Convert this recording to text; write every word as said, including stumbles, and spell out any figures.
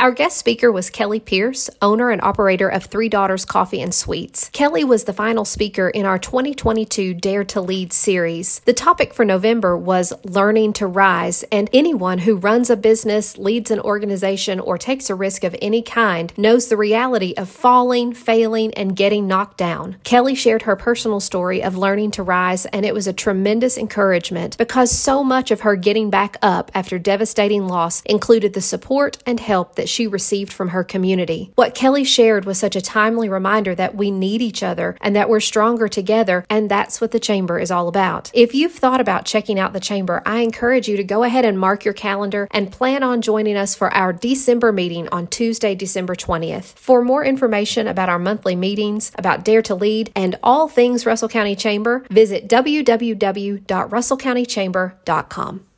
Our guest speaker was Kelly Pierce, owner and operator of Three Daughters Coffee and Sweets. Kelly was the final speaker in our twenty twenty-two Dare to Lead series. The topic for November was learning to rise, and anyone who runs a business, leads an organization, or takes a risk of any kind knows the reality of falling, failing, and getting knocked down. Kelly shared her personal story of learning to rise, and it was a tremendous encouragement because so much of her getting back up after devastating loss included the support and help that she received from her community. What Kelly shared was such a timely reminder that we need each other and that we're stronger together, and that's what the Chamber is all about. If you've thought about checking out the Chamber, I encourage you to go ahead and mark your calendar and plan on joining us for our December meeting on Tuesday, December twentieth. For more information about our monthly meetings, about Dare to Lead, and all things Russell County Chamber, visit w w w dot russell county chamber dot com.